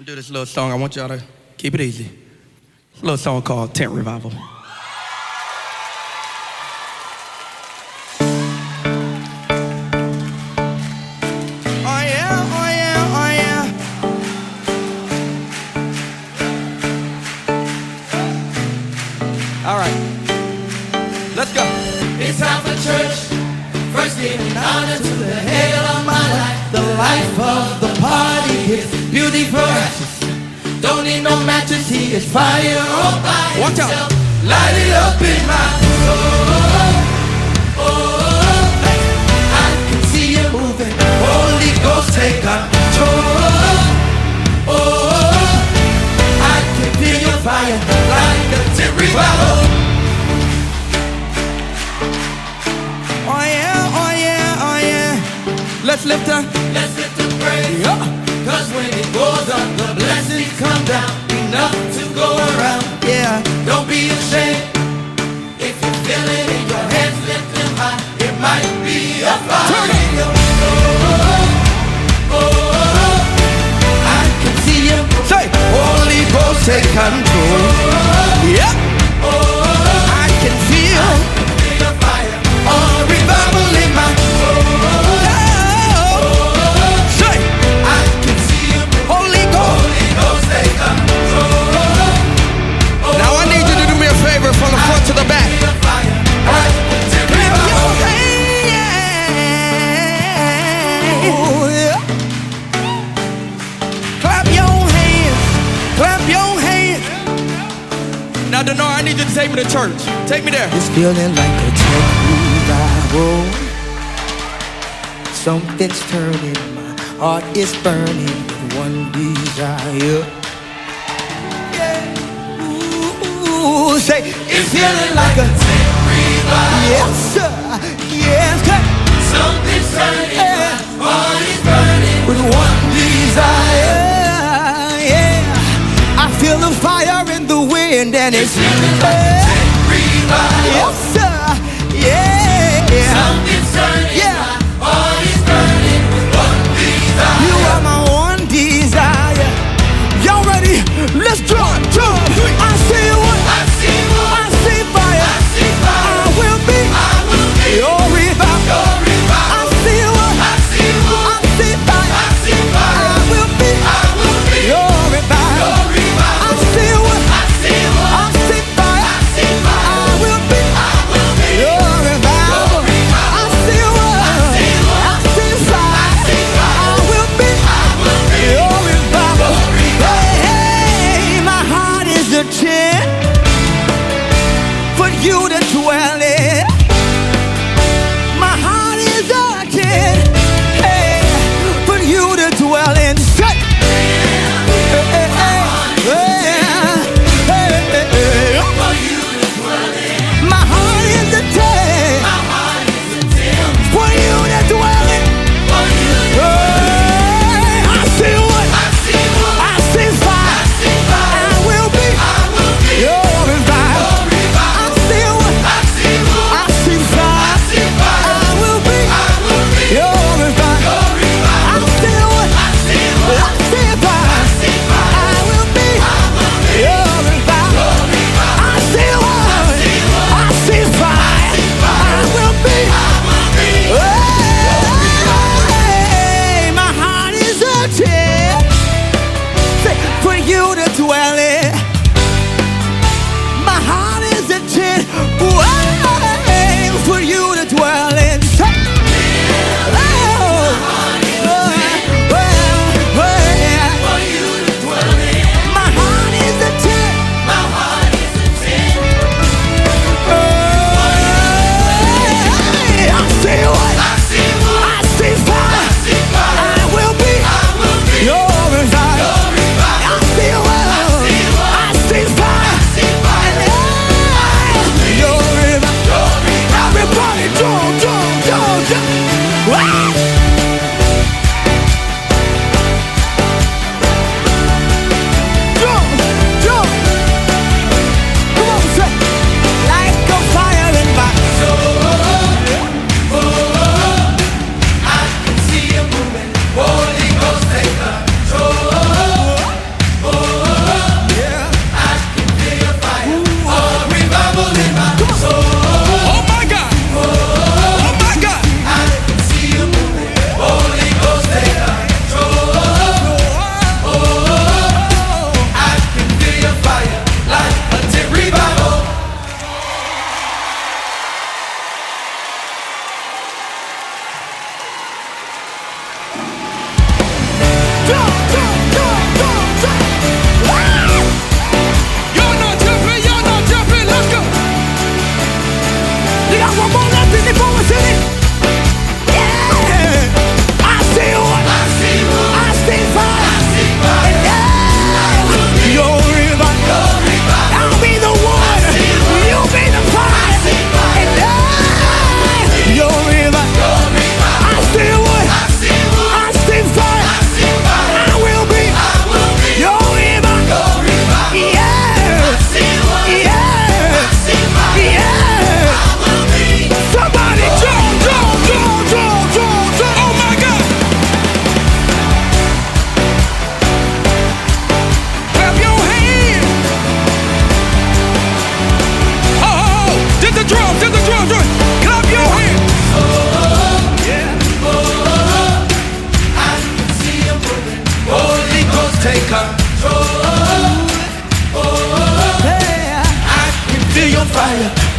I'm gonna do this little song. I want y'all to keep it easy. It's a little song called Tent Revival. Oh yeah, oh yeah, oh yeah. All right, let's go. It's time for church. First giving honor to the head of my life. The life of the party is beautiful ashes. Don't need no matches, he is fire all by Watch out. himself. Light it up in my soul. I can see you moving. Holy Ghost, take control. I can feel your fire like a tent revival. Oh yeah, oh yeah, oh yeah. Let's lift up. Let's lift the praise. Cause when it goes up, the blessings come down. Enough to go around. Yeah. Don't be ashamed. If you feel it in your hands, lift them high. It might be a fire in your soul. I can see you. Say, Holy Ghost, take control. Yep. I can feel Your fire. Oh, revival in my soul. Say, I can see you. Holy Ghost. Holy Ghost, take control. Now I need you to do me a favor from the front to the back. Your fire. Clap your hands. Clap your hands. Clap your hands. Now, Denard, I need you to take me to church. Take me there. It's feeling like a tent revival. Something's turning, my heart is burning with one desire. Ooh, say, It's feeling like a tent revival. yes, sir, yes, sir. Something's turning, my heart is burning. With one desire, yeah. I feel the fire in the wind and it's Feeling like a tent revival. yes, sir, yeah. Something's turning, Yeah. my heart is burning with one desire. You are my one desire. Y'all ready? Let's jump. I see what I see more, I see fire. I see fire. I will be I will be your revival. your I revival. see what I see more, I see fire. I see fire. I will be I will be your revival. your revival. I see what I see more, I see fire. I see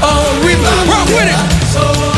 Rock with it.